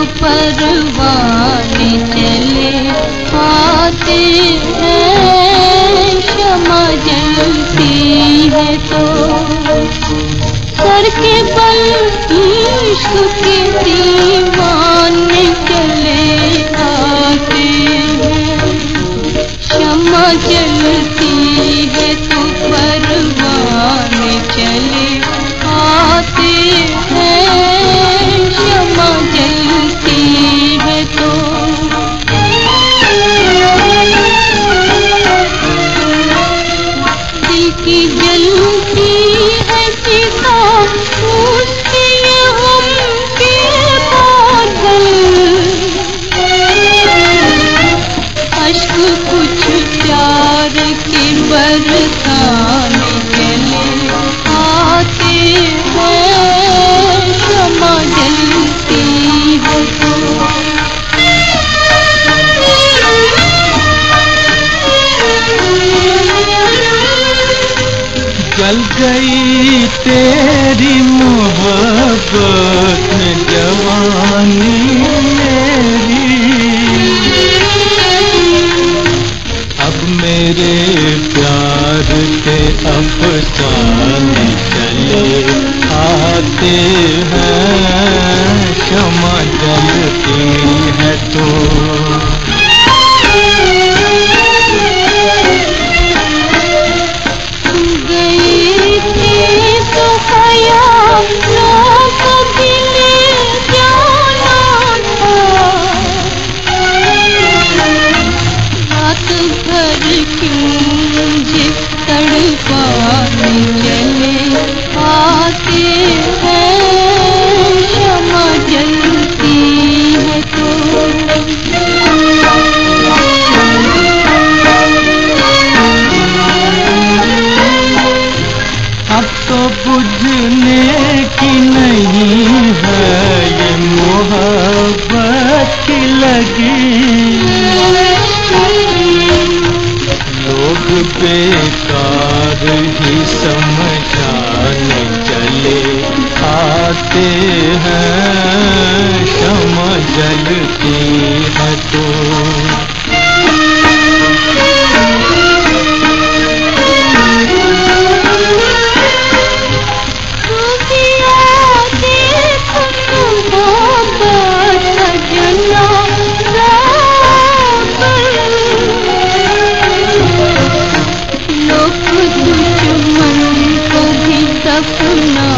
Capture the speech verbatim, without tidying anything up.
परवाने चले आते हैं, क्षमा जलती है तो सर के बल इश्क के दीवाने चले आते हैं, क्षमा जलती है तो परवाने चले आते हैं, क्षमा जलती है तो दिल की जलती है सीता उसके हम के बादल, अश्क कुछ प्यार के बरसाने चले आते हैं, क्षमा जलती है तो जल गई तेरी मोहब्बत में जवानी मेरी, अब मेरे प्यार के अफसाने चले आते हैं, क्षमा जलती है तो तड़पाने चले आते हैं, क्षमा जलती है तो अब तो बुझने की नहीं है ये मोहब्बत की लगी, लोग बेकार ही समझाने चले आते हैं, क्षमा जलती है तो दुश्मन को भी सपना